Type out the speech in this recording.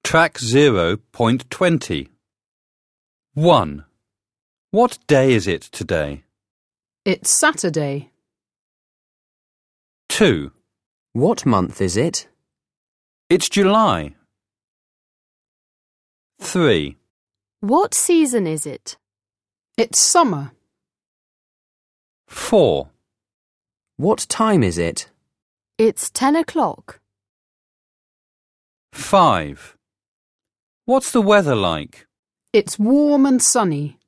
Track 0.20. 1. What day is it today? It's Saturday. 2. What month is it? It's July. 3. What season is it? It's summer. 4. What time is it? It's 10 o'clock. 5. What's the weather like? It's warm and sunny.